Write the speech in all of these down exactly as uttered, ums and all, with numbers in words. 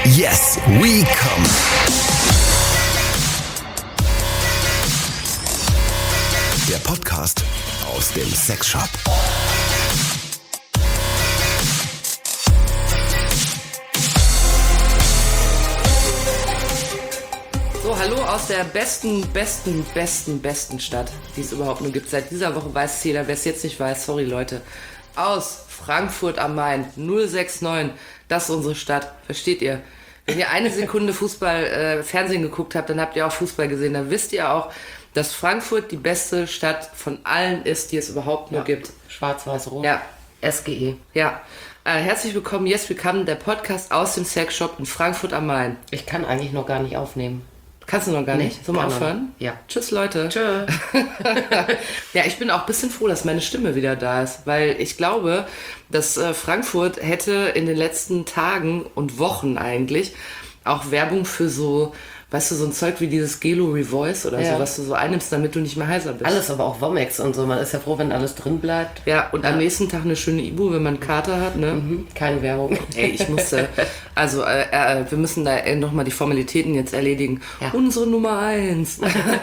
Yes, we come. Der Podcast aus dem Sexshop. So, hallo aus der besten, besten, besten, besten Stadt, die es überhaupt nur gibt. Seit dieser Woche weiß es jeder. Wer es jetzt nicht weiß, sorry Leute. Aus Frankfurt am Main, null sechs neun. Das ist unsere Stadt. Versteht ihr? Wenn ihr eine Sekunde Fußball, äh, Fernsehen geguckt habt, dann habt ihr auch Fußball gesehen. Dann wisst ihr auch, dass Frankfurt die beste Stadt von allen ist, die es überhaupt nur ja. gibt. Schwarz-Weiß-Rot. Ja. S G E. Ja. Äh, herzlich willkommen, Yes, we come, der Podcast aus dem Sexshop in Frankfurt am Main. Ich kann eigentlich noch gar nicht aufnehmen. Kannst du noch gar Nee, nicht? Sollen wir aufhören? Ja. Tschüss, Leute. Tschö. Ja, ich bin auch ein bisschen froh, dass meine Stimme wieder da ist, weil ich glaube, dass äh, Frankfurt hätte in den letzten Tagen und Wochen eigentlich auch Werbung für so, weißt du, so ein Zeug wie dieses Gelo Revoice oder Ja. so, was du so einnimmst, damit du nicht mehr heiser bist. Alles, aber auch Womex und so. Man ist ja froh, wenn alles drin bleibt. Ja, und am nächsten Tag eine schöne Ibu, wenn man einen Kater hat, ne? Mhm. Keine Werbung. Ey, ich musste, also äh, äh, wir müssen da äh, nochmal die Formalitäten jetzt erledigen. Ja. Unsere Nummer eins.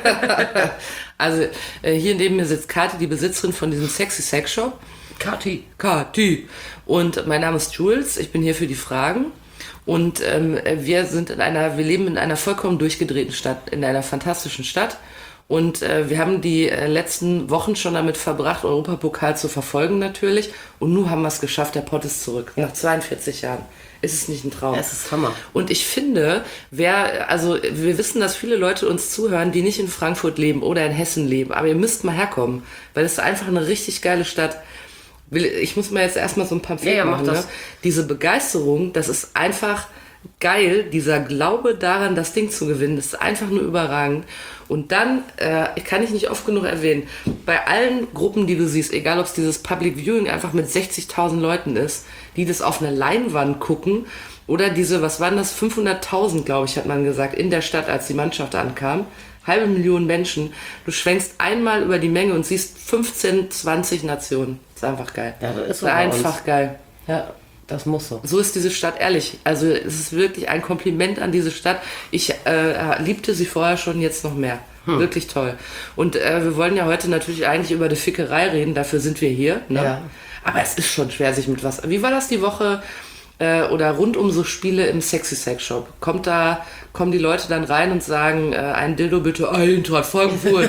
Also äh, hier neben mir sitzt Kathi, die Besitzerin von diesem Sexy Sex Shop. Kathi. Kathi. Und mein Name ist Jules, ich bin hier für die Fragen. Und ähm, wir sind in einer, wir leben in einer vollkommen durchgedrehten Stadt, in einer fantastischen Stadt. Und äh, wir haben die äh, letzten Wochen schon damit verbracht, Europapokal zu verfolgen natürlich. Und nun haben wir es geschafft, der Pott ist zurück. Nach zweiundvierzig Jahren. Ist es nicht ein Traum? Es ist Hammer. Und ich finde, wer, also wir wissen, dass viele Leute uns zuhören, die nicht in Frankfurt leben oder in Hessen leben. Aber ihr müsst mal herkommen, weil es ist einfach eine richtig geile Stadt. Ich muss mal jetzt erstmal so ein Pamphlet Ja, ja, mach machen. das. Ne? Diese Begeisterung, das ist einfach geil. Dieser Glaube daran, das Ding zu gewinnen, das ist einfach nur überragend. Und dann, äh, kann ich nicht oft genug erwähnen, bei allen Gruppen, die du siehst, egal ob es dieses Public Viewing einfach mit sechzigtausend Leuten ist, die das auf eine Leinwand gucken, oder diese, was waren das, fünfhunderttausend, glaube ich, hat man gesagt, in der Stadt, als die Mannschaft ankam. Halbe Million Menschen. Du schwenkst einmal über die Menge und siehst fünfzehn, zwanzig Nationen. Das ist einfach geil. Ja, das ist so das ist bei einfach uns. geil. Ja, das muss so. So ist diese Stadt, ehrlich. Also es ist wirklich ein Kompliment an diese Stadt. Ich äh, liebte sie vorher schon, jetzt noch mehr. Hm. Wirklich toll. Und äh, wir wollen ja heute natürlich eigentlich über die Fickerei reden. Dafür sind wir hier. Ne? Ja. Aber es ist schon schwer, sich mit was... Wie war das die Woche... oder rund um so Spiele im Sexy Sex Shop? Kommt da, kommen die Leute dann rein und sagen, äh, ein Dildo bitte, Eintracht Frankfurt.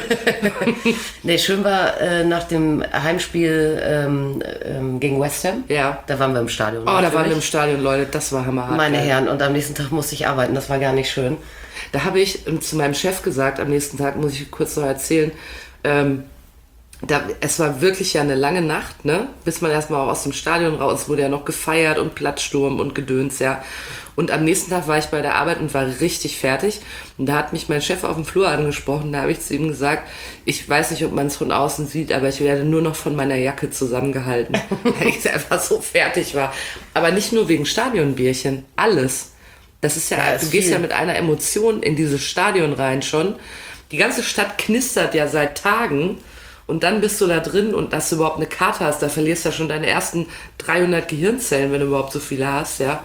Nee, schön war äh, nach dem Heimspiel ähm, ähm, gegen West Ham. Ja. Da waren wir im Stadion. Oh, da natürlich. waren wir im Stadion, Leute, das war hammerhart. Meine geil. Herren, und am nächsten Tag musste ich arbeiten, das war gar nicht schön. Da habe ich ähm, zu meinem Chef gesagt, am nächsten Tag, muss ich kurz noch erzählen, ähm, Da, es war wirklich ja eine lange Nacht, ne? Bis man erstmal auch aus dem Stadion raus wurde, ja noch gefeiert und Platzsturm und Gedöns, ja. Und am nächsten Tag war ich bei der Arbeit und war richtig fertig. Und da hat mich mein Chef auf dem Flur angesprochen. Da habe ich zu ihm gesagt, ich weiß nicht, ob man es von außen sieht, aber ich werde nur noch von meiner Jacke zusammengehalten, weil ich einfach so fertig war. Aber nicht nur wegen Stadionbierchen, alles. Das ist ja, Ja, du ist gehst viel. ja mit einer Emotion in dieses Stadion rein schon. Die ganze Stadt knistert ja seit Tagen. Und dann bist du da drin und dass du überhaupt eine Karte hast, da verlierst du ja schon deine ersten dreihundert Gehirnzellen, wenn du überhaupt so viele hast, ja.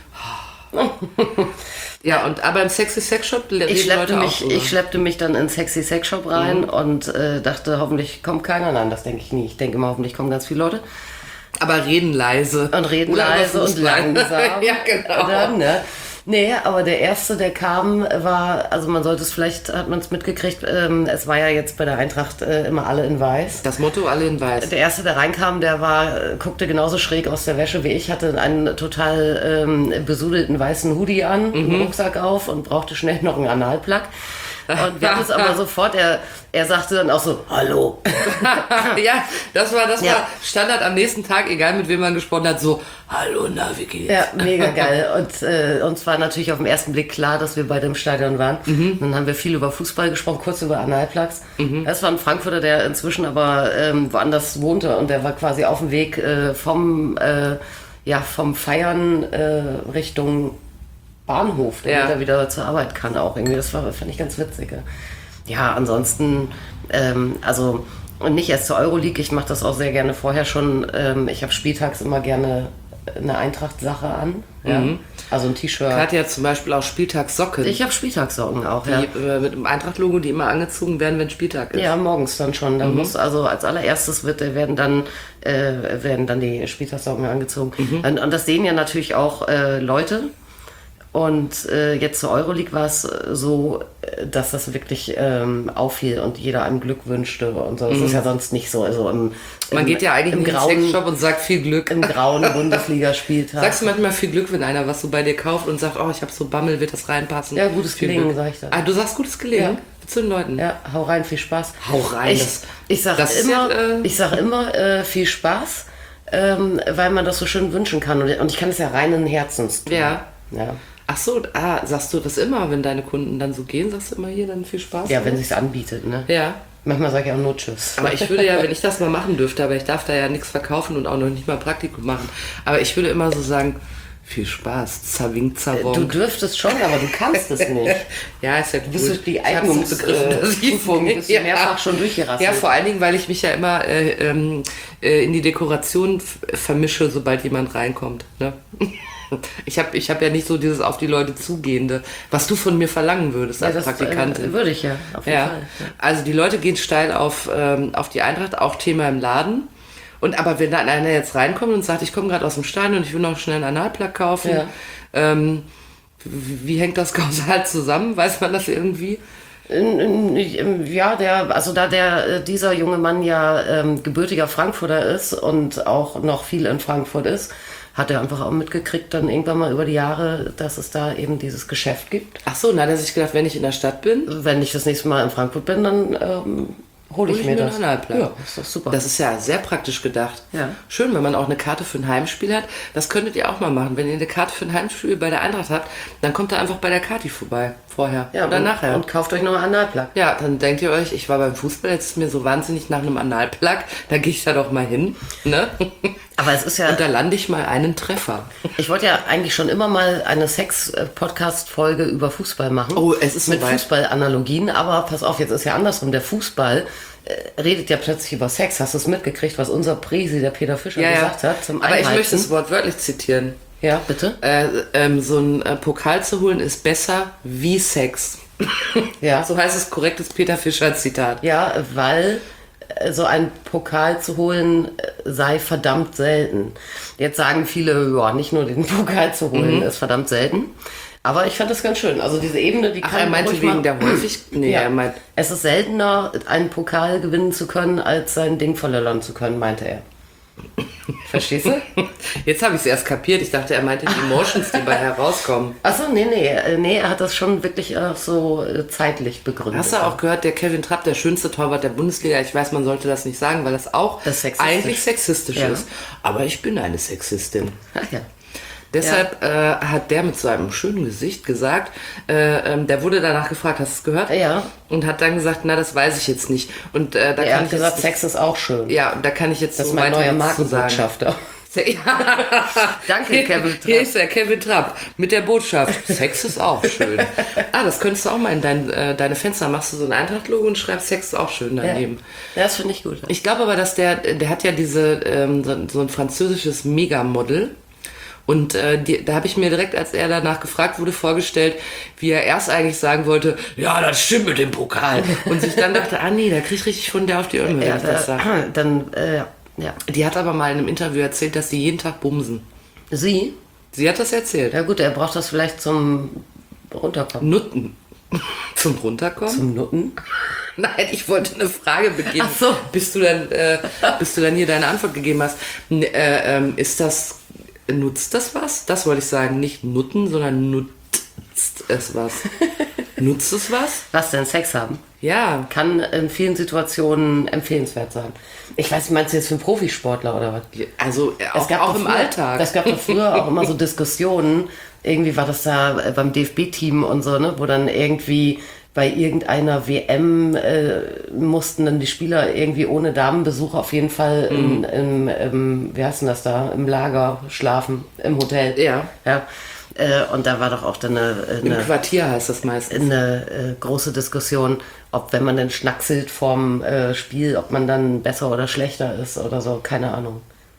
Ja, und aber im Sexy Sex Shop reden Ich schleppte, Leute auch mich, drüber. ich schleppte mich dann in Sexy Sex Shop rein Mhm. und äh, dachte, hoffentlich kommt keiner. Nein, das denke ich nie. Ich denke immer, hoffentlich kommen ganz viele Leute. Aber reden leise. Und reden Oder über leise und Fußball. langsam. Ja, genau. Dann, ne? Nee, aber der Erste, der kam, war, also man sollte es, vielleicht hat man es mitgekriegt, ähm, es war ja jetzt bei der Eintracht äh, immer alle in weiß. Das Motto, alle in weiß. Der Erste, der reinkam, der war, äh, guckte genauso schräg aus der Wäsche wie ich, hatte einen total ähm, besudelten weißen Hoodie an, Mhm. einen Rucksack auf und brauchte schnell noch einen Analplug. Und wir haben es aber sofort, er, er sagte dann auch so, hallo. Ja, das war, das Ja. war Standard am nächsten Tag, egal mit wem man gesprochen hat, so, hallo, na, wie geht's? Ja, mega geil. Und äh, uns war natürlich auf den ersten Blick klar, dass wir beide im Stadion waren. Mhm. Dann haben wir viel über Fußball gesprochen, kurz über Analplugs. Das war ein Frankfurter, der inzwischen aber ähm, woanders wohnte und der war quasi auf dem Weg äh, vom, äh, ja, vom Feiern äh, Richtung Bahnhof, damit Ja. er wieder zur Arbeit kann auch irgendwie. Das war, fand ich ganz witzig. Ja, ansonsten, ähm, also und nicht erst zur Euroleague, ich mache das auch sehr gerne vorher schon. Ähm, ich habe spieltags immer gerne eine Eintracht-Sache an. Ja. Mhm. Also ein T-Shirt. Katja zum Beispiel auch Spieltagssocken. Ich habe Spieltagssocken auch, die, ja. äh, mit dem Eintracht-Logo, die immer angezogen werden, wenn Spieltag ist. Ja, morgens dann schon. Da mhm. muss also als allererstes wird, werden dann äh, werden dann die Spieltagssocken angezogen. Mhm. Und, und das sehen ja natürlich auch äh, Leute. Und äh, jetzt zur Euroleague war es so, dass das wirklich ähm, auffiel und jeder einem Glück wünschte und so. Das mhm. ist ja sonst nicht so. Also im, Man im, geht ja eigentlich im in den grauen Sexshop und sagt viel Glück. Im grauen Bundesligaspieltag. Sagst du manchmal viel Glück, wenn einer was so bei dir kauft und sagt, oh, ich habe so Bammel, wird das reinpassen? Ja, gutes viel Gelingen, sag ich dann. Ah, du sagst gutes Gelingen? Ja. Zu den Leuten? Ja, hau rein, viel Spaß. Hau rein. Ich, ich sag das immer, ja, äh, ich sag immer äh, viel Spaß, ähm, weil man das so schön wünschen kann. Und, und ich kann es ja reinen Herzens tun. Ja. Ja. Ach so, ah, sagst du das immer, wenn deine Kunden dann so gehen, sagst du immer hier dann viel Spaß? Ja, wenn sich's anbietet, ne? Ja. Manchmal sage ich auch nur Tschüss. Aber ich würde ja, wenn ich das mal machen dürfte, aber ich darf da ja nichts verkaufen und auch noch nicht mal Praktikum machen, aber ich würde immer so sagen, viel Spaß, Zawink, Zawong. Du dürftest schon, aber du kannst es nicht. Ja, ist ja gut. Du bist durch die Eignungsprüfung bist du mehrfach schon durchgerasselt. Ja, vor allen Dingen, weil ich mich ja immer äh, ähm, äh, in die Dekoration f- vermische, sobald jemand reinkommt. Ne? Ich habe ich hab ja nicht so dieses auf die Leute zugehende, was du von mir verlangen würdest als ja, das, Praktikantin. Äh, würde ich ja, auf jeden ja. Fall. Ja. Also die Leute gehen steil auf, ähm, auf die Eintracht, auch Thema im Laden. Und aber wenn dann einer jetzt reinkommt und sagt, ich komme gerade aus dem Stadion und ich will noch schnell einen Analplug kaufen, ja. ähm, wie, wie hängt das kausal zusammen? Weiß man das irgendwie? Ja, der, also da der dieser junge Mann ja ähm, gebürtiger Frankfurter ist und auch noch viel in Frankfurt ist, hat er einfach auch mitgekriegt dann irgendwann mal über die Jahre, dass es da eben dieses Geschäft gibt. Ach so, na, hat er sich gedacht, wenn ich in der Stadt bin? Wenn ich das nächste Mal in Frankfurt bin, dann ähm, hole ich, ich mir mir das. einen Analplug. Ja, ist doch super. Das ist ja sehr praktisch gedacht. Ja. Schön, wenn man auch eine Karte für ein Heimspiel hat. Das könntet ihr auch mal machen. Wenn ihr eine Karte für ein Heimspiel bei der Eintracht habt, dann kommt ihr einfach bei der Kati vorbei. Vorher ja, oder und, nachher. Und kauft euch noch einen Analplug. Ja, dann denkt ihr euch, ich war beim Fußball, jetzt ist mir so wahnsinnig nach einem Analplug. Da gehe ich da doch mal hin. Ne? Aber es ist ja... Und da lande ich mal einen Treffer. Ich wollte ja eigentlich schon immer mal eine Sex-Podcast-Folge über Fußball machen. Oh, es ist mit soweit. Fußballanalogien. Aber pass auf, jetzt ist ja andersrum. Der Fußball äh, redet ja plötzlich über Sex. Hast du es mitgekriegt, was unser Präsi, der Peter Fischer, ja, gesagt ja. hat? Zum Aber Einheizen? ich möchte das Wort wörtlich zitieren. Ja, bitte? Äh, ähm, so ein äh, Pokal zu holen ist besser wie Sex. Ja. So heißt es korrektes Peter Fischer Zitat. Ja, weil äh, so ein Pokal zu holen äh, sei verdammt selten. Jetzt sagen viele, ja, nicht nur den Pokal zu holen Mhm. ist verdammt selten. Aber ich fand das ganz schön. Also diese Ebene, die Ach, kann er meinte ruhig wegen mal- der häufig... Nee, Ja. er meint... Es ist seltener, einen Pokal gewinnen zu können, als sein Ding verlöllern zu können, meinte er. Verstehst du? Jetzt habe ich es erst kapiert. Ich dachte, er meinte die Emotions, die bei herauskommen. Achso, nee, nee, äh, nee, er hat das schon wirklich auch so äh, zeitlich begründet. Hast du auch gehört, der Kevin Trapp, der schönste Torwart der Bundesliga, ich weiß, man sollte das nicht sagen, weil das auch Das ist sexistisch. eigentlich sexistisch Ja. ist. Aber ich bin eine Sexistin. Ah, ja. Deshalb äh, hat der mit so einem schönen Gesicht gesagt, äh, ähm, der wurde danach gefragt, hast du es gehört? Ja. Und hat dann gesagt, na, das weiß ich jetzt nicht. Und äh, da Er kann hat ich gesagt, jetzt, Sex ist auch schön. ja, da kann ich jetzt Das so ist mein weiter neuer nichts zu sagen. Markenbotschafter. Ja. Danke, Kevin Trapp. Hier ist der Kevin Trapp mit der Botschaft. Sex ist auch schön. Ah, das könntest du auch mal in dein, äh, deine Fenster, machst du so ein Eintracht-Logo und schreibst Sex ist auch schön daneben. Ja, das finde ich gut. Ich glaube aber, dass der, der hat ja diese, ähm, so, so ein französisches Megamodel. Und äh, die, da habe ich mir direkt, als er danach gefragt wurde, vorgestellt, wie er erst eigentlich sagen wollte, ja, das stimmt mit dem Pokal. Und sich dann dachte, ah nee, da krieg ich richtig von der auf die Ohren, wenn Ja, ich das sage. äh, dann, äh, ja. Die hat aber mal in einem Interview erzählt, dass sie jeden Tag bumsen. Sie? Sie hat das erzählt. Ja gut, er braucht das vielleicht zum Runterkommen. Nutten. Zum Runterkommen? Zum Nutten? Nein, ich wollte eine Frage beginnen. Ach so. Bis du dann, äh, bis du dann hier deine Antwort gegeben hast. N- äh, ähm, ist das, nutzt das was? Das wollte ich sagen. Nicht nutten, sondern nutzt es was. Nutzt es was? Was denn, Sex haben? Ja. Kann in vielen Situationen empfehlenswert sein. Ich weiß, meinst du jetzt für einen Profisportler oder was? Also äh, auch, gab auch doch im früher, Alltag. Es gab doch früher auch immer so Diskussionen, irgendwie war das da äh, beim D F B-Team und so, ne, wo dann irgendwie bei irgendeiner W M äh, mussten dann die Spieler irgendwie ohne Damenbesuch auf jeden Fall Mhm. in, im, im, wie heißt denn das da, im Lager schlafen, im Hotel. Ja. Ja. Äh, und da war doch auch dann eine, Im eine, Quartier heißt das meistens. eine äh, große Diskussion, ob wenn man dann schnackselt vorm äh, Spiel, ob man dann besser oder schlechter ist oder so, keine Ahnung.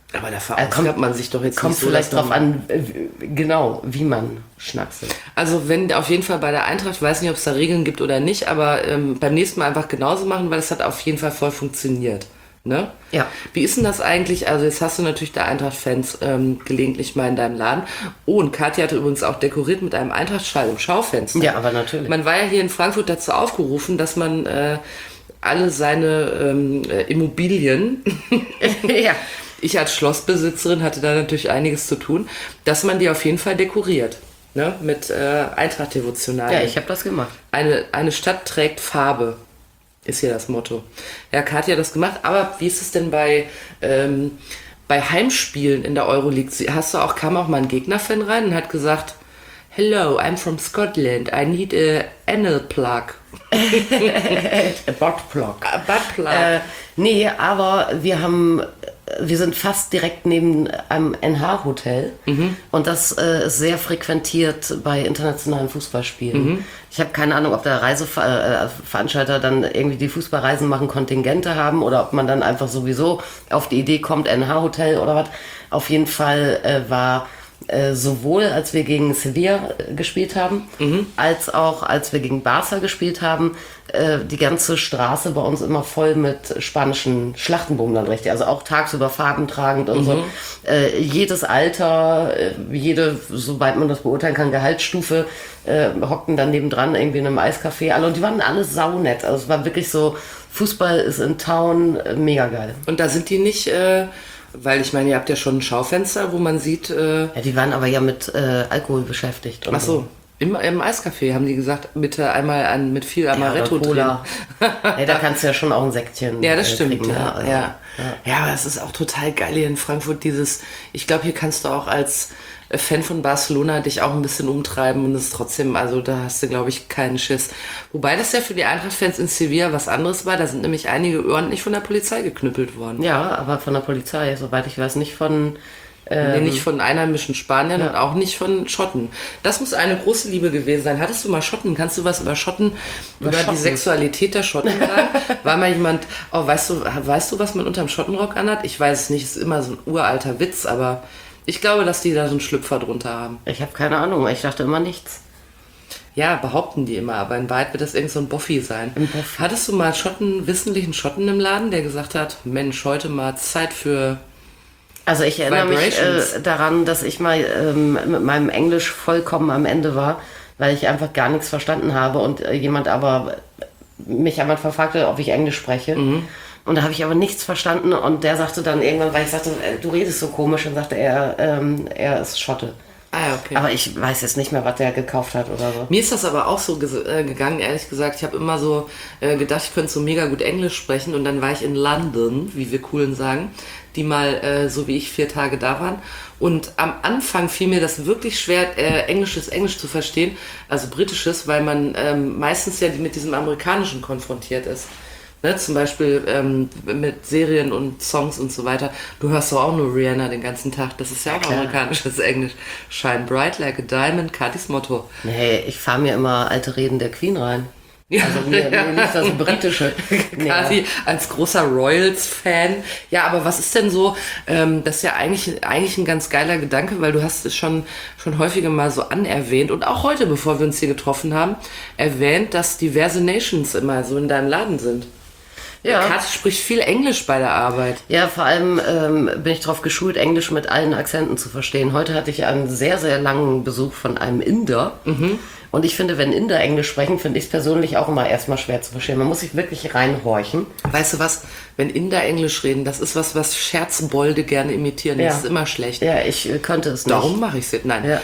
Aber da Äh, verausgabt man sich doch jetzt Kommt nicht so, vielleicht dass drauf man- an, äh, wie- genau, wie man schnackselt. Also wenn auf jeden Fall bei der Eintracht, weiß nicht, ob es da Regeln gibt oder nicht, aber ähm, beim nächsten Mal einfach genauso machen, weil es hat auf jeden Fall voll funktioniert. Ne? Ja. Wie ist denn das eigentlich? Also jetzt hast du natürlich da Eintracht-Fans ähm, gelegentlich mal in deinem Laden. Oh, und Katja hatte übrigens auch dekoriert mit einem Eintracht-Schal im Schaufenster. Ja, aber natürlich. Man war ja hier in Frankfurt dazu aufgerufen, dass man äh, alle seine ähm, äh, Immobilien, ja. ich als Schlossbesitzerin hatte da natürlich einiges zu tun, dass man die auf jeden Fall dekoriert. Ne? Mit äh, Eintracht-Devotionalien. ja, ich habe das gemacht. Eine, eine Stadt trägt Farbe, ist hier das Motto. Ja, Katja hat das gemacht, aber wie ist es denn bei, ähm, bei Heimspielen in der Euroleague? Sie- Hast du auch, kam auch mal ein Gegnerfan rein und hat gesagt, hello, I'm from Scotland, I need a anal plug. A Buttplug. A butt plug. Äh, nee, aber wir haben, wir sind fast direkt neben einem N H-Hotel und das äh, ist sehr frequentiert bei internationalen Fußballspielen. Ich habe keine Ahnung, ob der Reiseveranstalter dann irgendwie die Fußballreisen machen, Kontingente haben oder ob man dann einfach sowieso auf die Idee kommt, N H-Hotel oder was. Auf jeden Fall äh, war äh, sowohl als wir gegen Sevilla äh, gespielt haben, als auch als wir gegen Barca gespielt haben, äh, die ganze Straße bei uns immer voll mit spanischen Schlachtenbomben richtig. Also auch tagsüber farbentragend und so. Äh, jedes Alter, äh, jede, soweit man das beurteilen kann, Gehaltsstufe, äh, hockten dann nebendran irgendwie in einem Eiscafé alle und die waren alle saunett. Also es war wirklich so, Fußball ist in Town äh, mega geil. Und da sind die nicht, äh, weil ich meine, ihr habt ja schon ein Schaufenster, wo man sieht, äh, Ja, die waren aber ja mit äh, Alkohol beschäftigt. Und ach so, im, im Eiscafé haben die gesagt, bitte einmal an, mit viel Ja, Amaretto oder drin. Cola. Ja, da kannst du ja schon auch ein Säckchen Ja, das äh, stimmt. trinken, Ja, ne? Also, ja. Ja, aber es ist auch total geil hier in Frankfurt, dieses, ich glaube, hier kannst du auch als äh, Fan von Barcelona dich auch ein bisschen umtreiben und es ist trotzdem, also da hast du, glaube ich, keinen Schiss. Wobei das ja für die Eintracht-Fans in Sevilla was anderes war, da sind nämlich einige ordentlich von der Polizei geknüppelt worden. Ja, aber von der Polizei, soweit ich weiß, nicht von... Nee, nicht von einheimischen Spaniern und auch nicht von Schotten. Das muss eine große Liebe gewesen sein. Hattest du mal Schotten? Kannst du was über Schotten, über, Schotten? die Sexualität der Schotten sagen? War mal jemand, oh, weißt du, weißt du, was man unterm Schottenrock anhat? Ich weiß es nicht, ist immer so ein uralter Witz, aber ich glaube, dass die da so einen Schlüpfer drunter haben. Ich habe keine Ahnung, ich dachte immer nichts. Ja, behaupten die immer, aber in Wahrheit wird das irgend so ein Boffi sein. Ein Boffi. Hattest du mal Schotten, wissentlichen Schotten im Laden, der gesagt hat, Mensch, heute mal Zeit für... Also ich erinnere mich Vibrations. äh, daran, dass ich mal ähm, mit meinem Englisch vollkommen am Ende war, weil ich einfach gar nichts verstanden habe und äh, jemand aber mich am Anfang fragte, ob ich Englisch spreche. Und da habe ich aber nichts verstanden und der sagte dann irgendwann, weil ich sagte, äh, du redest so komisch, dann sagte er, ähm, er ist Schotte. Ah, ja, okay. Aber ich weiß jetzt nicht mehr, was der gekauft hat oder so. Mir ist das aber auch so ges- äh, gegangen, ehrlich gesagt. Ich habe immer so äh, gedacht, ich könnte so mega gut Englisch sprechen. Und dann war ich in London, wie wir Coolen sagen, die mal äh, so wie ich vier Tage da waren. Und am Anfang fiel mir das wirklich schwer, äh, englisches Englisch zu verstehen, also britisches, weil man ähm, meistens ja mit diesem amerikanischen konfrontiert ist. Ne, zum Beispiel ähm, mit Serien und Songs und so weiter. Du hörst doch auch nur Rihanna den ganzen Tag. Das ist ja auch klar. amerikanisches Englisch. Shine bright like a diamond, Katis Motto. Nee, ich fahre mir immer alte Reden der Queen rein. Also mir, mir nicht das britische. Nee, Quasi als großer Royals-Fan. Ja, aber was ist denn so, ähm, das ist ja eigentlich, eigentlich ein ganz geiler Gedanke, weil du hast es schon, schon häufiger mal so anerwähnt und auch heute, bevor wir uns hier getroffen haben, erwähnt, dass diverse Nations immer so in deinem Laden sind. ja. Kathi spricht viel Englisch bei der Arbeit. Ja, vor allem ähm, bin ich darauf geschult, Englisch mit allen Akzenten zu verstehen. Heute hatte ich einen sehr, sehr langen Besuch von einem Inder. Und ich finde, wenn Inder Englisch sprechen, finde ich es persönlich auch immer erstmal schwer zu verstehen. Man muss sich wirklich reinhorchen. Weißt du was, wenn Inder Englisch reden, das ist was, was Scherzbolde gerne imitieren. Ja. Das ist immer schlecht. Ja, ich äh, könnte es nicht. Darum mache ich es jetzt. Nein. Ja.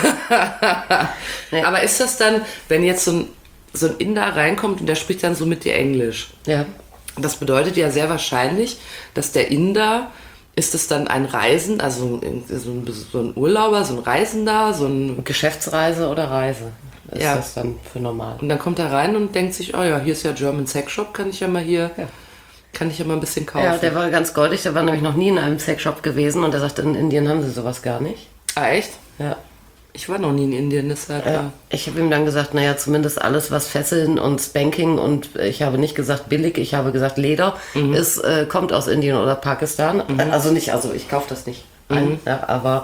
Nee. Aber ist das dann, wenn jetzt so ein, so ein Inder reinkommt und der spricht dann so mit dir Englisch? Ja. Das bedeutet ja sehr wahrscheinlich, dass der Inder, ist es dann ein Reisen, also ein- so ein, so ein Urlauber, so ein Reisender, so ein, Geschäftsreise oder Reise ist Ja. das dann für normal. und dann kommt er rein und denkt sich, oh ja, hier ist ja German Sex Shop, kann ich ja mal hier, Ja. kann ich ja mal ein bisschen kaufen. Ja, der war ganz goldig. Der war nämlich noch nie in einem Sexshop gewesen und der sagte, in Indien haben sie sowas gar nicht. ah, echt? Ja. Ich war noch nie in Indien, deshalb. Ja. Ja. Ich habe ihm dann gesagt, naja, zumindest alles, was Fesseln und Spanking und ich habe nicht gesagt billig, ich habe gesagt Leder, mhm. ist, äh, kommt aus Indien oder Pakistan. Mhm. Also nicht, also ich kaufe das nicht ein, mhm. ja, aber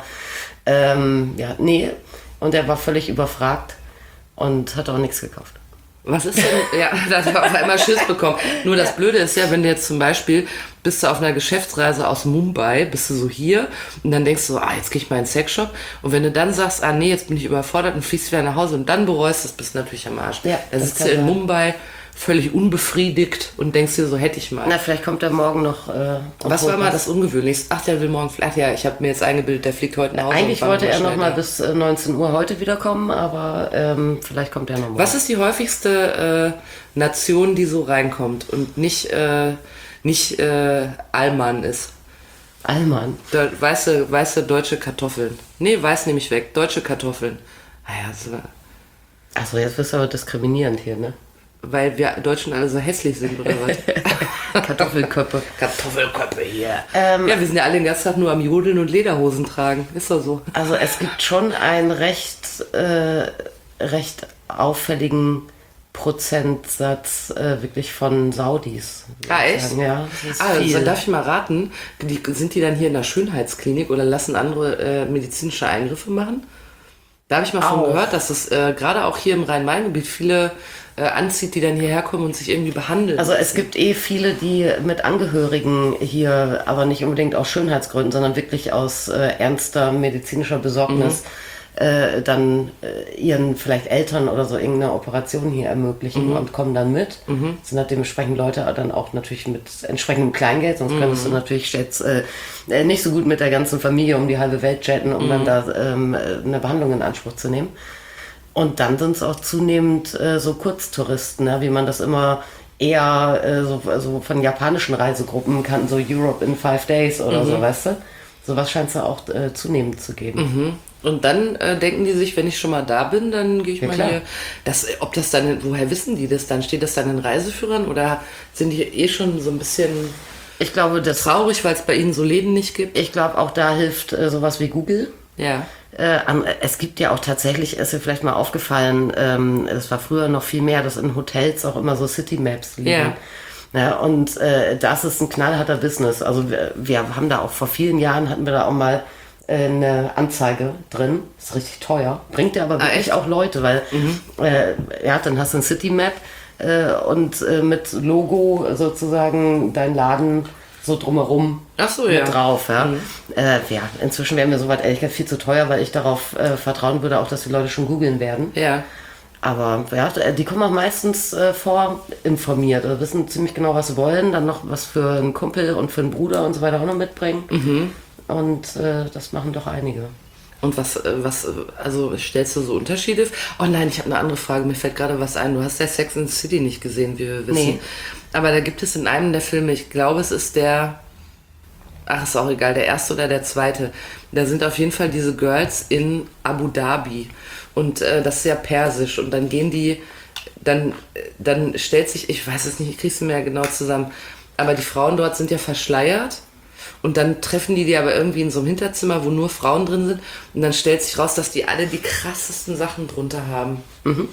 ähm, ja, nee. Und er war völlig überfragt und hat auch nichts gekauft. Was ist denn, ja, da hat er auf einmal Schiss bekommen. Nur das Blöde ist ja, wenn du jetzt zum Beispiel, bist du auf einer Geschäftsreise aus Mumbai, bist du so hier und dann denkst du, ah, jetzt gehe ich mal in den Sexshop und wenn du dann sagst, ah nee, jetzt bin ich überfordert und fliegst wieder nach Hause und dann bereust, das bist du natürlich am Arsch. Ja, da sitzt du in sein. Mumbai, völlig unbefriedigt und denkst dir so, hätte ich mal. Na, vielleicht kommt er morgen noch. Äh, Was war mal das Ungewöhnlichste? Ach, der will morgen fliegen. Ach ja, ich habe mir jetzt eingebildet, der fliegt heute nach Hause. Eigentlich wollte er noch mal bis äh, neunzehn Uhr heute wiederkommen, aber ähm, vielleicht kommt er noch morgen. Was ist die häufigste äh, Nation, die so reinkommt und nicht, äh, nicht äh, Allmann ist? Allmann? De- weiße, weiße deutsche Kartoffeln. Nee, weiß nehme ich weg. Deutsche Kartoffeln. Naja, so. Achso, jetzt bist du aber diskriminierend hier, ne? Weil wir Deutschen alle so hässlich sind, oder was? Kartoffelköpfe. Kartoffelköpfe hier. Ähm, ja, wir sind ja alle den ganzen Tag nur am Jodeln und Lederhosen tragen. Ist doch so. Also es gibt schon einen recht, äh, recht auffälligen Prozentsatz äh, wirklich von Saudis. Ah, echt? Sagen. Ja, das ist ah, viel. Dann darf ich mal raten, die, sind die dann hier in der Schönheitsklinik oder lassen andere äh, medizinische Eingriffe machen? Da habe ich mal von Auch. gehört, dass es äh, gerade auch hier im Rhein-Main-Gebiet viele äh, anzieht, die dann hierher kommen und sich irgendwie behandeln. Also es gibt eh viele, die mit Angehörigen hier, aber nicht unbedingt aus Schönheitsgründen, sondern wirklich aus äh, ernster medizinischer Besorgnis, mhm. äh, dann äh, ihren vielleicht Eltern oder so irgendeine Operation hier ermöglichen mhm. und kommen dann mit. Mhm. Das sind halt dementsprechend Leute dann auch natürlich mit entsprechendem Kleingeld, sonst mhm. könntest du natürlich jetzt äh, nicht so gut mit der ganzen Familie um die halbe Welt chatten, um mhm. dann da ähm, eine Behandlung in Anspruch zu nehmen. Und dann sind es auch zunehmend äh, so Kurztouristen, ne? Wie man das immer eher äh, so also von japanischen Reisegruppen kann, so Europe in five days oder mhm. so, weißt du? Sowas scheint es ja auch äh, zunehmend zu geben. Mhm. Und dann äh, denken die sich, wenn ich schon mal da bin, dann gehe ich ja, mal klar. hier. Das, ob das dann, woher wissen die das dann? Steht das dann in Reiseführern oder sind die eh schon so ein bisschen ich glaube, das traurig, weil es bei ihnen so Läden nicht gibt? Ich glaube, auch da hilft äh, sowas wie Google. Ja. Äh, es gibt ja auch tatsächlich, ist dir vielleicht mal aufgefallen, ähm, es war früher noch viel mehr, dass in Hotels auch immer so City Maps liegen. Ja. Ja, und äh, das ist ein knallharter Business. Also wir, wir haben da auch vor vielen Jahren, hatten wir da auch mal äh, eine Anzeige drin. Ist richtig teuer. Bringt dir aber wirklich ah, auch Leute, weil mhm. äh, ja, dann hast du ein City Map äh, und äh, mit Logo sozusagen dein Laden so drumherum Ach so, mit ja. drauf. Ja. Mhm. Äh, ja, inzwischen wäre mir soweit ehrlich gesagt viel zu teuer, weil ich darauf äh, vertrauen würde, auch dass die Leute schon googeln werden. Ja. Aber ja, die kommen auch meistens äh, vorinformiert, also wissen ziemlich genau, was sie wollen, dann noch was für einen Kumpel und für einen Bruder und so weiter auch noch mitbringen. Mhm. Und äh, das machen doch einige. Und was, was, also stellst du so Unterschiede? Oh nein, ich habe eine andere Frage, mir fällt gerade was ein. Du hast ja Sex and the City nicht gesehen, wie wir wissen. Nee. Aber da gibt es in einem der Filme, ich glaube, es ist der, ach, ist auch egal, der erste oder der zweite. Da sind auf jeden Fall diese Girls in Abu Dhabi. Und äh, das ist ja persisch. Und dann gehen die, dann, dann stellt sich, ich weiß es nicht, ich krieg's mir ja genau zusammen, aber die Frauen dort sind ja verschleiert. Und dann treffen die die aber irgendwie in so einem Hinterzimmer, wo nur Frauen drin sind. Und dann stellt sich raus, dass die alle die krassesten Sachen drunter haben. Mhm.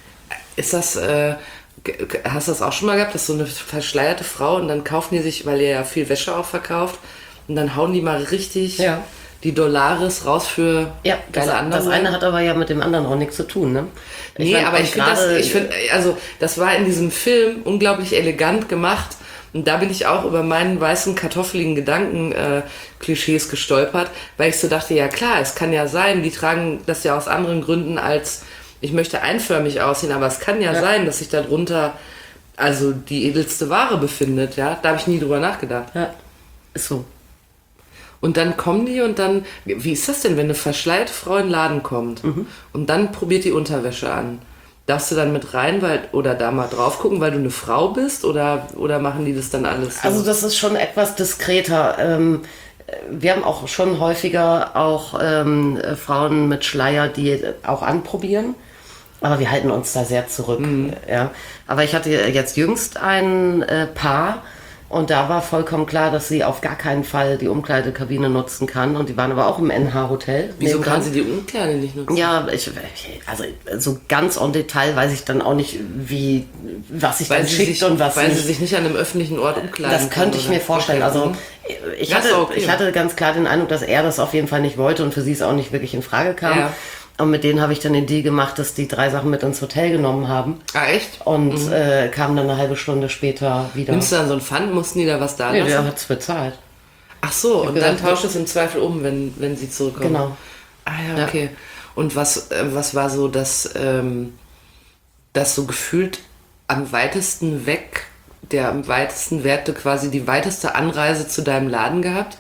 Ist das, äh, hast du das auch schon mal gehabt, dass so eine verschleierte Frau und dann kaufen die sich, weil ihr ja viel Wäsche auch verkauft, und dann hauen die mal richtig ja. die Dollares raus für ja, geile das, andere. Das eine hat aber ja mit dem anderen auch nichts zu tun, ne? Ich nee, mein, aber ich finde das, ich finde, also das war in diesem Film unglaublich elegant gemacht. Und da bin ich auch über meinen weißen, kartoffeligen Gedanken-Klischees äh, gestolpert, weil ich so dachte, ja klar, es kann ja sein, die tragen das ja aus anderen Gründen als, ich möchte einförmig aussehen, aber es kann ja, ja. sein, dass sich darunter also die edelste Ware befindet, ja. Da habe ich nie drüber nachgedacht. Ja, ist so. Und dann kommen die und dann, wie ist das denn, wenn eine verschleierte Frau in den Laden kommt mhm. und dann probiert die Unterwäsche an? Darfst du dann mit rein, weil, oder da mal drauf gucken, weil du eine Frau bist, oder, oder machen die das dann alles so? Also das ist schon etwas diskreter. Ähm, wir haben auch schon häufiger auch ähm, Frauen mit Schleier, die auch anprobieren, aber wir halten uns da sehr zurück. Mhm. Ja. Aber ich hatte jetzt jüngst ein äh, Paar, Und da war vollkommen klar, dass sie auf gar keinen Fall die Umkleidekabine nutzen kann. Und die waren aber auch im N H-Hotel. Wieso kann sie die Umkleide nicht nutzen? Ja, ich, also so ganz en Detail weiß ich dann auch nicht, wie, was sich dann schickt sich, und was Weil nicht. sie sich nicht an einem öffentlichen Ort umkleiden Das könnte ich kann, mir vorstellen. Okay. Also ich Ja, hatte, ist okay. ich hatte ganz klar den Eindruck, dass er das auf jeden Fall nicht wollte und für sie es auch nicht wirklich in Frage kam. Ja. Und mit denen habe ich dann den Deal gemacht, dass die drei Sachen mit ins Hotel genommen haben. Ah, echt? Und mhm. äh, kamen dann eine halbe Stunde später wieder. Nimmst du dann so ein Pfand? Mussten die da was da Nee, lassen? der hat es bezahlt. Ach so, und gesagt, dann tauscht es im Zweifel um, wenn, wenn sie zurückkommen. Genau. Ah ja, okay. Ja. Und was, äh, was war so das, ähm, das so gefühlt am weitesten weg, der am weitesten Werte quasi die weiteste Anreise zu deinem Laden gehabt?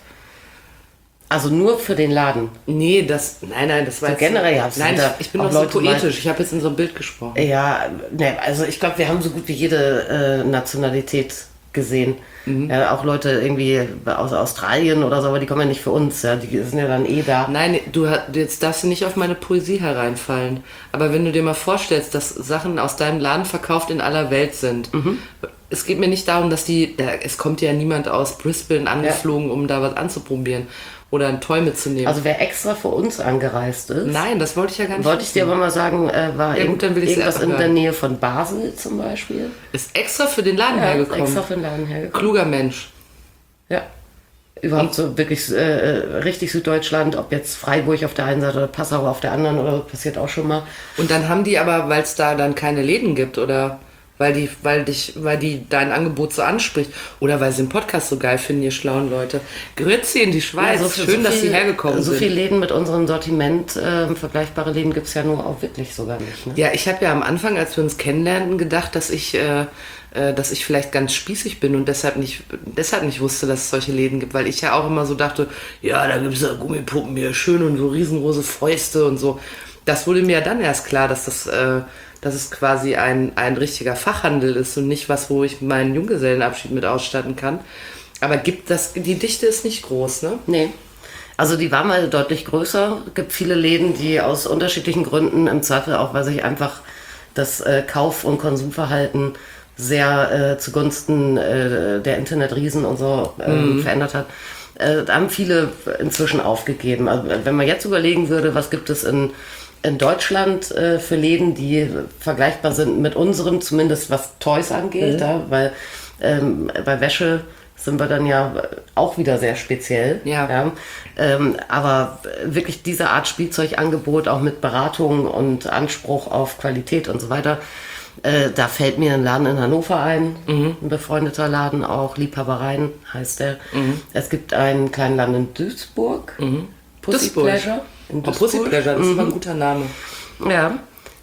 Also nur für den Laden? Nee, das, nein, nein, das war so jetzt... Generell ja. Nein, ich, ich bin doch so Leute poetisch. Meinen, ich habe jetzt in so einem Bild gesprochen. Ja, ne, also ich glaube, wir haben so gut wie jede äh, Nationalität gesehen. Mhm. Ja, auch Leute irgendwie aus Australien oder so, aber die kommen ja nicht für uns. Ja, die sind ja dann eh da. Nein, du jetzt darfst du nicht auf meine Poesie hereinfallen. Aber wenn du dir mal vorstellst, dass Sachen aus deinem Laden verkauft in aller Welt sind... Mhm. Es geht mir nicht darum, dass die... Da, es kommt ja niemand aus Brisbane angeflogen, ja. um da was anzuprobieren. Oder ein Toy mitzunehmen. Also wer extra für uns angereist ist. Nein, das wollte ich ja gar nicht. Wollte ich dir aber mal sagen, äh, war ja, gut, dann will irgendwas in hören. der Nähe von Basel zum Beispiel. Ist extra für den Laden ja, hergekommen. extra für den Laden hergekommen. Kluger Mensch. Ja. Überhaupt so wirklich äh, richtig Süddeutschland, ob jetzt Freiburg auf der einen Seite oder Passau auf der anderen, oder passiert auch schon mal. Und dann haben die aber, weil es da dann keine Läden gibt, oder weil die, weil dich, weil die dein Angebot so anspricht, oder weil sie den Podcast so geil finden, ihr schlauen Leute. Grüezi in die Schweiz. Ja, so viel, schön, so dass viel, sie hergekommen so sind. So viele Läden mit unserem Sortiment, äh, vergleichbare Läden gibt es ja nur auch wirklich sogar nicht. Ne? Ja, ich habe ja am Anfang, als wir uns kennenlernten, gedacht, dass ich, äh, äh, dass ich vielleicht ganz spießig bin und deshalb nicht, deshalb nicht wusste, dass es solche Läden gibt, weil ich ja auch immer so dachte, ja, da gibt es ja Gummipuppen hier schön und so riesengroße Fäuste und so. Das wurde mir ja dann erst klar, dass das, äh, dass es quasi ein, ein richtiger Fachhandel ist und nicht was, wo ich meinen Junggesellenabschied mit ausstatten kann. Aber gibt das, die Dichte ist nicht groß, ne? Nee. Also die war mal deutlich größer. Es gibt viele Läden, die aus unterschiedlichen Gründen, im Zweifel auch, weil sich einfach das äh, Kauf- und Konsumverhalten sehr äh, zugunsten äh, der Internetriesen und so äh, mhm. verändert hat. Äh, da haben viele inzwischen aufgegeben. Also wenn man jetzt überlegen würde, was gibt es in in Deutschland äh, für Läden, die vergleichbar sind mit unserem, zumindest was Toys angeht, mhm. ja, weil ähm, bei Wäsche sind wir dann ja auch wieder sehr speziell. Ja. Ja. Ähm, aber wirklich diese Art Spielzeugangebot, auch mit Beratung und Anspruch auf Qualität und so weiter, äh, da fällt mir ein Laden in Hannover ein, mhm. ein befreundeter Laden auch, Liebhabereien heißt der. Mhm. Es gibt einen kleinen Laden in Duisburg, mhm. Pussy Pleasure. Oh, Pussy Pleasure, das mhm. ist mal ein guter Name. Ja,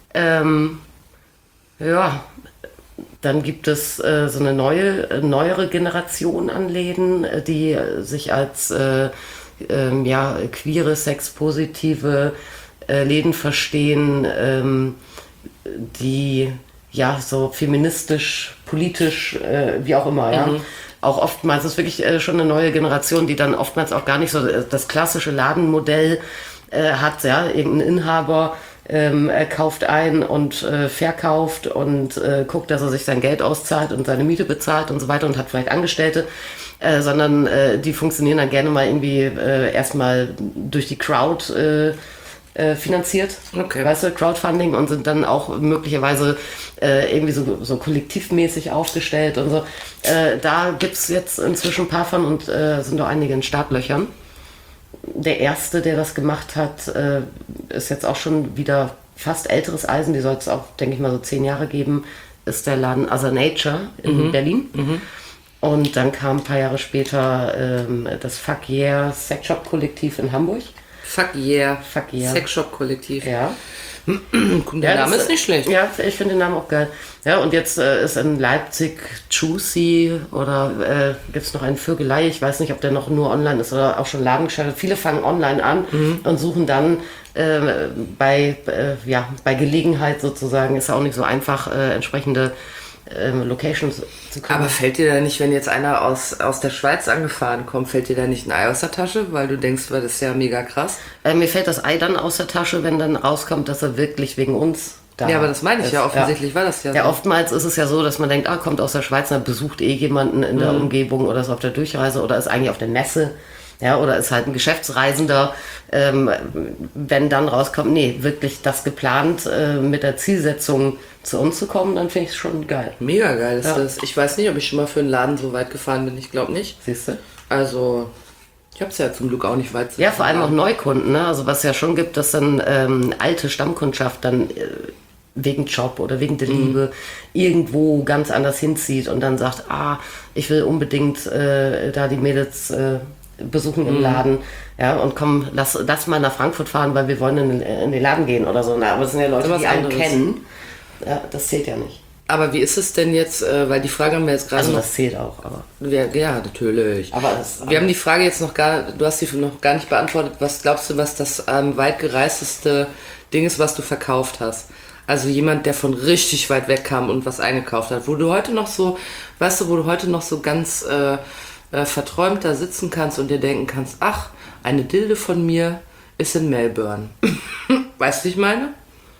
ähm, ja, dann gibt es äh, so eine neue, äh, neuere Generation an Läden, die äh, sich als äh, äh, ja, queere, sexpositive äh, Läden verstehen, ähm, die ja so feministisch, politisch, äh, wie auch immer, ja. Mhm. Auch oftmals ist wirklich äh, schon eine neue Generation, die dann oftmals auch gar nicht so äh, das klassische Ladenmodell äh, hat, ja, irgendein Inhaber ähm, er kauft ein und äh, verkauft und äh, guckt, dass er sich sein Geld auszahlt und seine Miete bezahlt und so weiter und hat vielleicht Angestellte, äh, sondern äh, die funktionieren dann gerne mal irgendwie äh, erstmal durch die Crowd äh, äh, finanziert, okay. Weißt du, Crowdfunding, und sind dann auch möglicherweise äh, irgendwie so, so kollektivmäßig aufgestellt und so. Äh, da gibt es jetzt inzwischen ein paar von und äh, sind auch einige in Startlöchern. Der erste, der das gemacht hat, äh, ist jetzt auch schon wieder fast älteres Eisen, die soll es auch, denke ich mal, so zehn Jahre geben, ist der Laden Other Nature in mhm. Berlin. Mhm. Und dann kam ein paar Jahre später ähm, das Fuck Yeah Sexshop Kollektiv in Hamburg. Fuck Yeah, Fuck Yeah Sexshop Kollektiv. Ja. Der ja, Name ist nicht schlecht. Ja, ich finde den Namen auch geil. Ja, und jetzt äh, ist in Leipzig Juicy oder äh, gibt es noch einen Vögelei. Ich weiß nicht, ob der noch nur online ist oder auch schon Ladengeschäft. Viele fangen online an mhm. und suchen dann äh, bei, äh, ja, bei Gelegenheit sozusagen, ist ja auch nicht so einfach, äh, entsprechende äh, Locations zu kriegen. Aber fällt dir da nicht, wenn jetzt einer aus, aus der Schweiz angefahren kommt, fällt dir da nicht ein Ei aus der Tasche, weil du denkst, das ist ja mega krass? Äh, mir fällt das Ei dann aus der Tasche, wenn dann rauskommt, dass er wirklich wegen uns da Ja, aber das meine ich ist. ja, offensichtlich war das ja Ja, so. oftmals ist es ja so, dass man denkt, ah, kommt aus der Schweiz, dann besucht eh jemanden in der Umgebung oder ist auf der Durchreise oder ist eigentlich auf der Messe, ja, oder ist halt ein Geschäftsreisender. Ähm, wenn dann rauskommt, nee, wirklich das geplant, äh, mit der Zielsetzung zu uns zu kommen, dann finde ich es schon geil. Mega geil ist Ja. das. Ich weiß nicht, ob ich schon mal für einen Laden so weit gefahren bin. Ich glaube nicht. Siehst du? Also, ich habe es ja zum Glück auch nicht weit. Ja, vor allem auch Neukunden, ne? Also was ja schon gibt, dass dann ähm, alte Stammkundschaft dann äh, wegen Job oder wegen der Liebe irgendwo ganz anders hinzieht und dann sagt, ah, ich will unbedingt äh, da die Mädels äh, besuchen im Laden, ja, und komm, lass, lass mal nach Frankfurt fahren, weil wir wollen in, den- in den Laden gehen oder so. Na, aber das sind ja Leute, Das ist die was einen anderes. kennen. Ja, das zählt ja nicht. Aber wie ist es denn jetzt, äh, weil die Frage haben wir jetzt gerade Also noch. das zählt auch, aber... Ja, ja, natürlich. Aber das- wir haben die Frage jetzt noch gar, du hast sie noch gar nicht beantwortet. Was glaubst du, was das ähm, weitgereisteste Ding ist, was du verkauft hast? Also jemand, der von richtig weit weg kam und was eingekauft hat, wo du heute noch so, weißt du, wo du heute noch so ganz äh, äh, verträumt da sitzen kannst und dir denken kannst, ach, eine Dilde von mir ist in Melbourne. Weißt du, wie ich meine?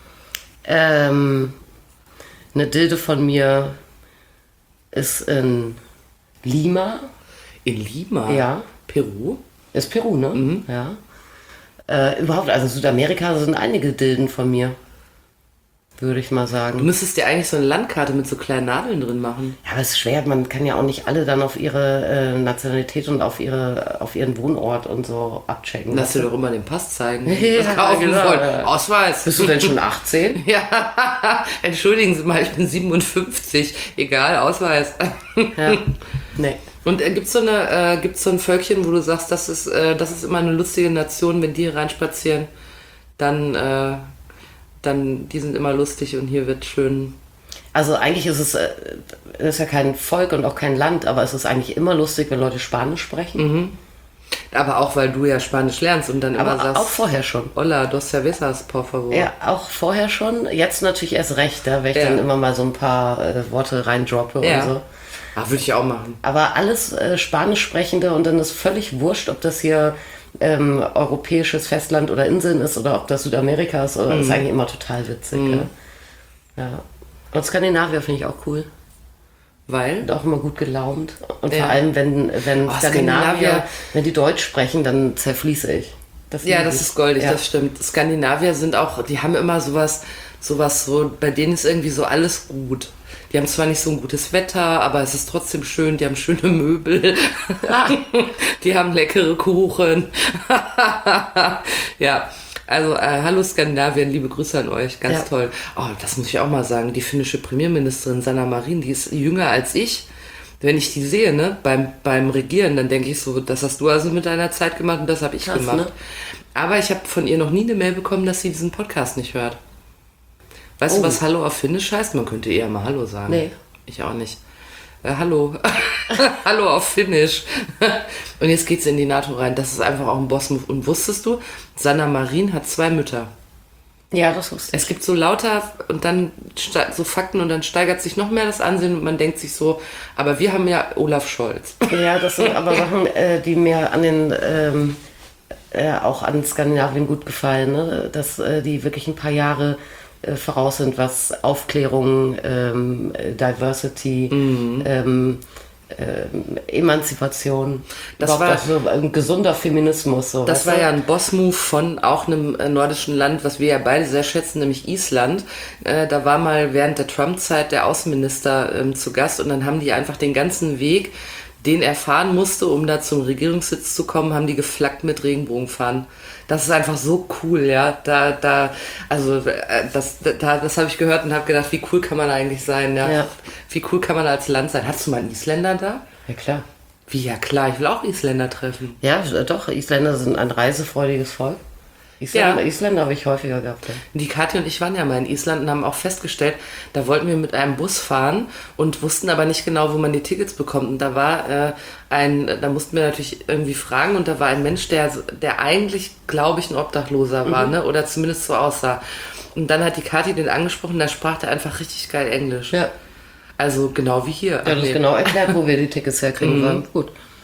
Ähm, eine Dilde von mir ist in Lima. In Lima? Ja. Peru? Ist Peru, ne? Ja. Äh, überhaupt, also Südamerika sind einige Dilden von mir. Würde ich mal Du sagen. müsstest dir eigentlich so eine Landkarte mit so kleinen Nadeln drin machen. Ja, aber es ist schwer, man kann ja auch nicht alle dann auf ihre äh, Nationalität und auf ihre auf ihren Wohnort und so abchecken. Lass dir doch immer den Pass zeigen. Ja, Das kaufen genau, wollen. ja. Ausweis. Bist du denn schon achtzehn? Ja, entschuldigen Sie mal, ich bin siebenundfünfzig. Egal, Ausweis. Ja. Nee. Und äh, gibt's so eine, äh, gibt's so ein Völkchen, wo du sagst, das ist, äh, das ist immer eine lustige Nation, wenn die hier reinspazieren, dann, äh, dann, die sind immer lustig und hier wird schön. Also eigentlich ist es, äh, es ist ja kein Volk und auch kein Land, aber es ist eigentlich immer lustig, wenn Leute Spanisch sprechen. Aber auch, weil du ja Spanisch lernst und dann Aber immer sagst, auch vorher schon. hola, dos cervezas, por favor. Ja, auch vorher schon. Jetzt natürlich erst recht, da wenn ich Ja. dann immer mal so ein paar äh, Worte reindroppe Ja. und so. Ah, würde ich auch machen. Aber alles äh, Spanisch sprechende und dann ist völlig wurscht, ob das hier ähm, europäisches Festland oder Inseln ist oder ob das Südamerika ist. Oder ist eigentlich immer total witzig. Ja. Ja. Und Skandinavier finde ich auch cool. Weil? Und auch immer gut gelaunt. Und Ja. vor allem, wenn, wenn Oh, Skandinavier, Skandinavier- wenn die Deutsch sprechen, dann zerfließe ich. Das Ja, liebe das ich. ist goldig, Ja. das stimmt. Skandinavier sind auch, die haben immer sowas, sowas so, bei denen ist irgendwie so alles gut. Die haben zwar nicht so ein gutes Wetter, aber es ist trotzdem schön, die haben schöne Möbel, die haben leckere Kuchen. Ja, also äh, hallo Skandinavien, liebe Grüße an euch, ganz Ja. toll. Oh, das muss ich auch mal sagen, die finnische Premierministerin Sanna Marin, die ist jünger als ich. Wenn ich die sehe, ne, beim, beim Regieren, dann denke ich so, das hast du also mit deiner Zeit gemacht und das habe ich Krass, gemacht. ne? Aber ich habe von ihr noch nie eine Mail bekommen, dass sie diesen Podcast nicht hört. Weißt Oh. du, was Hallo auf Finnisch heißt? Man könnte eher mal Hallo sagen. Nee. Ich auch nicht. Äh, hallo. Hallo auf Finnisch. Und jetzt geht's in die NATO rein. Das ist einfach auch ein Boss-Move. Und wusstest du, Sanna Marin hat zwei Mütter. Ja, das wusste ich. Es gibt so lauter und dann ste- so Fakten und dann steigert sich noch mehr das Ansehen und man denkt sich so, aber wir haben ja Olaf Scholz. Ja, das sind aber Sachen, äh, die mir an den ähm, äh, auch an Skandinavien gut gefallen, ne? Dass äh, die wirklich ein paar Jahre äh, voraus sind, was Aufklärung, ähm, äh, Diversity, ähm, ähm, Emanzipation, Das überhaupt war- auch so ein gesunder Feminismus. So, Das weißt war du? ja ein Boss-Move von auch einem äh, nordischen Land, was wir ja beide sehr schätzen, nämlich Island. Äh, da war mal während der Trump-Zeit der Außenminister ähm, zu Gast und dann haben die einfach den ganzen Weg, den er fahren musste, um da zum Regierungssitz zu kommen, haben die geflaggt mit Regenbogenfahnen. Das ist einfach so cool, ja. Da, da, also äh, das, da, das habe ich gehört und habe gedacht, wie cool kann man eigentlich sein, ja? Ja. Wie cool kann man als Land sein? Hast du mal einen Isländer da? Ja, klar. Wie, ja klar, ich will auch Isländer treffen. Ja, äh, doch, Isländer sind ein reisefreudiges Volk. Isländer, Ja. Isländer habe ich häufiger gehabt. Ja. Die Kathi und ich waren ja mal in Island und haben auch festgestellt, da wollten wir mit einem Bus fahren und wussten aber nicht genau, wo man die Tickets bekommt. Und da war äh, ein, da mussten wir natürlich irgendwie fragen und da war ein Mensch, der, der eigentlich, glaube ich, ein Obdachloser war, ne? Oder zumindest so aussah. Und dann hat die Kathi den angesprochen, da sprach der einfach richtig geil Englisch. Ja. Also genau wie hier. Ja, das ist genau erklärt, wo wir die Tickets herkriegen wollen. Gut.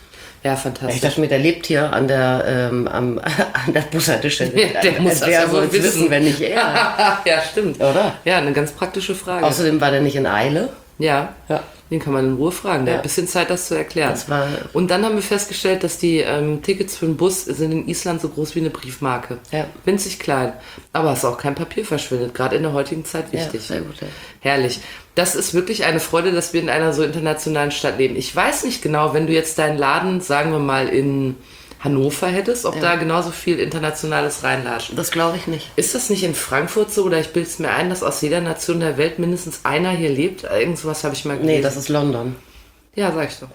Ja, Ich fantastisch. dachte mir, der lebt hier an der, ähm, am, an der Bushaltestelle. Ja, der muss das Wer ja wohl soll's wissen. wissen, wenn nicht er. Ja, stimmt. Oder? Ja, eine ganz praktische Frage. Außerdem war der nicht in Eile. Ja, Ja. den kann man in Ruhe fragen. Der Ja. hat ein bisschen Zeit, das zu erklären. Das war- Und dann haben wir festgestellt, dass die ähm, Tickets für den Bus sind in Island so groß wie eine Briefmarke. Ja. Winzig klein. Aber es ist auch kein Papier verschwindet. Gerade in der heutigen Zeit wichtig. Ja, sehr gut, ja. Herrlich. Das ist wirklich eine Freude, dass wir in einer so internationalen Stadt leben. Ich weiß nicht genau, wenn du jetzt deinen Laden, sagen wir mal, in Hannover hättest, ob da genauso viel Internationales reinlatscht. Das glaube ich nicht. Ist das nicht in Frankfurt so, oder ich bilde es mir ein, dass aus jeder Nation der Welt mindestens einer hier lebt? Irgend sowas habe ich mal gelesen. Nee, das ist London. Ja, sag ich doch.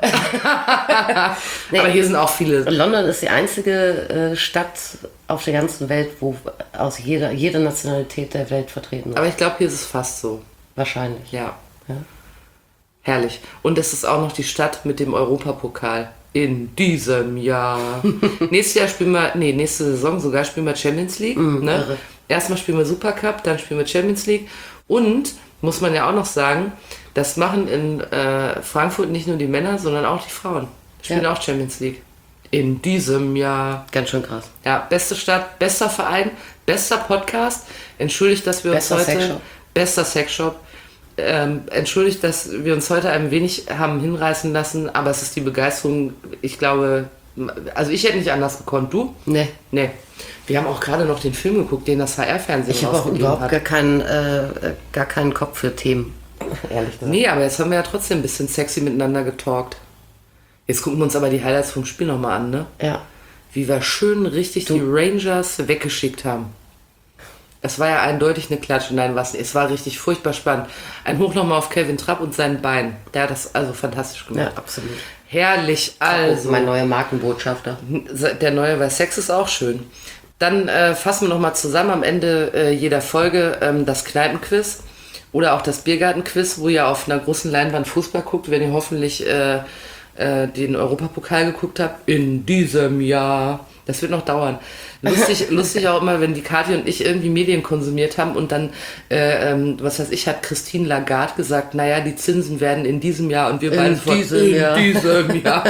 Aber hier sind auch viele. London ist die einzige äh, Stadt auf der ganzen Welt, wo aus jeder, jede Nationalität der Welt vertreten ist. Aber ich glaube, hier ist es fast so. Wahrscheinlich. Ja. Ja. Herrlich. Und es ist auch noch die Stadt mit dem Europapokal. In diesem Jahr. Nächstes Jahr spielen wir, nee, nächste Saison sogar spielen wir Champions League. ne? irre. Erstmal spielen wir Supercup, dann spielen wir Champions League. Und, muss man ja auch noch sagen, das machen in äh, Frankfurt nicht nur die Männer, sondern auch die Frauen. Spielen Ja. auch Champions League. In diesem Jahr. Ganz schön krass. Ja, beste Stadt, bester Verein, bester Podcast. Entschuldigt, dass wir Bester uns heute... Sexshop. Bester Sexshop. Ähm, entschuldigt, dass wir uns heute ein wenig haben hinreißen lassen, aber es ist die Begeisterung, ich glaube... Also ich hätte nicht anders gekonnt. Du? Nee. Nee. Wir haben auch gerade noch den Film geguckt, den das H R-Fernsehen Ich habe auch rausgegeben überhaupt hat. gar keinen, äh, gar keinen Kopf für Themen. Ehrlich gesagt. Nee, aber jetzt haben wir ja trotzdem ein bisschen sexy miteinander getalkt. Jetzt gucken wir uns aber die Highlights vom Spiel nochmal an, ne? Ja. Wie wir schön richtig die Rangers weggeschickt haben. Es war ja eindeutig eine Klatsche. Nein, was? Es war richtig furchtbar spannend. Ein Hoch nochmal auf Kevin Trapp und sein Bein. Der hat das also fantastisch gemacht. Ja, absolut. Herrlich, also. Mein neuer Markenbotschafter. Der neue, weil Sex ist auch schön. Dann äh, fassen wir nochmal zusammen am Ende äh, jeder Folge ähm, das Kneipenquiz oder auch das Biergartenquiz, wo ihr auf einer großen Leinwand Fußball guckt, wenn ihr hoffentlich äh, äh, den Europapokal geguckt habt. In diesem Jahr. Das wird noch dauern. Lustig, lustig auch immer, wenn die Kathi und ich irgendwie Medien konsumiert haben und dann, äh, ähm, was weiß ich, hat Christine Lagarde gesagt, naja, die Zinsen werden in diesem Jahr und wir beide sofort, diesem in Jahr. diesem Jahr.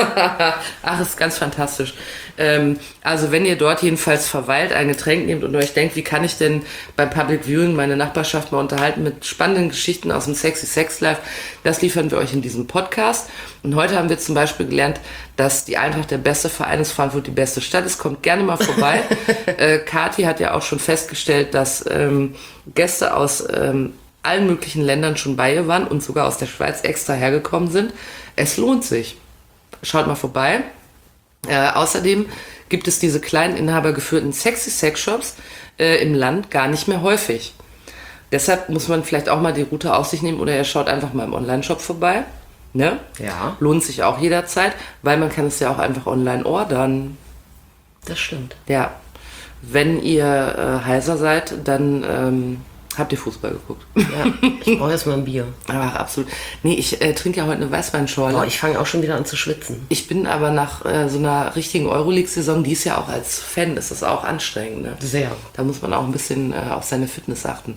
Ach, ist ganz fantastisch. Ähm, also wenn ihr dort jedenfalls verweilt, ein Getränk nehmt und euch denkt, wie kann ich denn beim Public Viewing meine Nachbarschaft mal unterhalten mit spannenden Geschichten aus dem Sexy Sex Life, das liefern wir euch in diesem Podcast. Und heute haben wir zum Beispiel gelernt, dass die Eintracht der beste Verein ist, Frankfurt die beste Stadt ist. Kommt gerne mal vorbei. äh, Kathi hat ja auch schon festgestellt, dass ähm, Gäste aus ähm, allen möglichen Ländern schon bei ihr waren und sogar aus der Schweiz extra hergekommen sind. Es lohnt sich. Schaut mal vorbei. Äh, außerdem gibt es diese kleinen inhabergeführten Sexy Sex Shops äh, im Land gar nicht mehr häufig. Deshalb muss man vielleicht auch mal die Route auf sich nehmen oder ihr schaut einfach mal im Online-Shop vorbei. Ne? Ja. Lohnt sich auch jederzeit, weil man kann es ja auch einfach online ordern. Das stimmt. Ja. Wenn ihr äh, heiser seid, dann ähm, habt ihr Fußball geguckt. Ja. Ich brauche erstmal ein Bier. Ach, absolut. Nee, ich äh, trinke ja heute eine Weißweinschorle. Boah, ich fange auch schon wieder an zu schwitzen. Ich bin aber nach äh, so einer richtigen Euroleague-Saison, die ist ja auch als Fan, ist das auch anstrengend. Ne? Sehr. Da muss man auch ein bisschen äh, auf seine Fitness achten.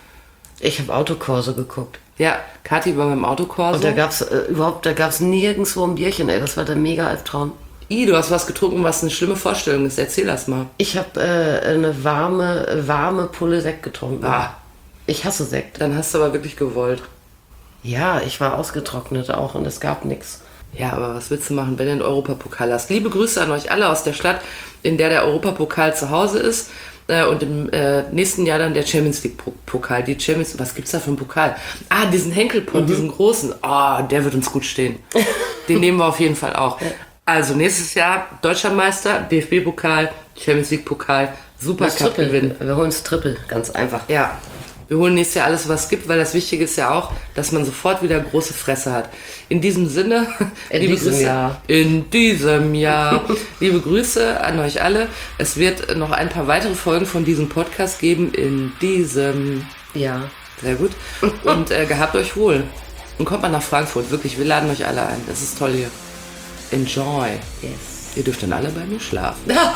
Ich habe Autokurse geguckt. Ja, Kathi war beim Autokorso. Und da gab's äh, überhaupt, da gab's nirgendwo ein Bierchen, ey. Das war der mega Albtraum. I, du hast was getrunken, was eine schlimme Vorstellung ist. Erzähl das mal. Ich habe äh, eine warme, warme Pulle Sekt getrunken. Ah. Ich hasse Sekt. Dann hast du aber wirklich gewollt. Ja, ich war ausgetrocknet auch und es gab nichts. Ja, aber was willst du machen, wenn du einen Europapokal hast? Liebe Grüße an euch alle aus der Stadt, in der der Europapokal zu Hause ist. Äh, und im äh, nächsten Jahr dann der Champions League Pokal. Die Champions, was gibt's da für einen Pokal? Ah, diesen Henkelpott, mhm. diesen großen. Ah, der wird uns gut stehen. Den nehmen wir auf jeden Fall auch. Also nächstes Jahr Deutscher Meister, D F B-Pokal, Champions League Pokal, Supercup gewinnen. Wir holen es Triple, ganz einfach. Ja, wir holen nächstes Jahr alles, was es gibt, weil das Wichtige ist ja auch, dass man sofort wieder große Fresse hat. In diesem Sinne, in liebe diesem Grüße, Jahr. In diesem Jahr. Liebe Grüße an euch alle. Es wird noch ein paar weitere Folgen von diesem Podcast geben. In diesem Ja. Sehr gut. Und äh, gehabt euch wohl. Und kommt mal nach Frankfurt. Wirklich, wir laden euch alle ein. Das ist toll hier. Enjoy. Yes. Ihr dürft dann alle bei mir schlafen. Das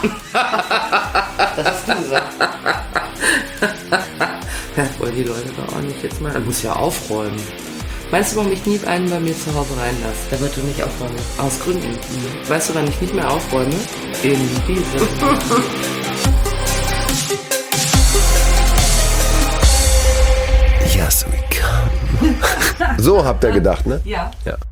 hast du gesagt. Ja, wollen die Leute doch auch nicht jetzt mal. Man muss ja aufräumen. Meinst du, warum ich nie einen bei mir zu Hause reinlasse? Da wird du nicht aufräumen. Aus Gründen. Mhm. Weißt du, wann ich nicht mehr aufräume? In diesem. Yes, we come. So habt ihr gedacht, ne? Ja. Ja.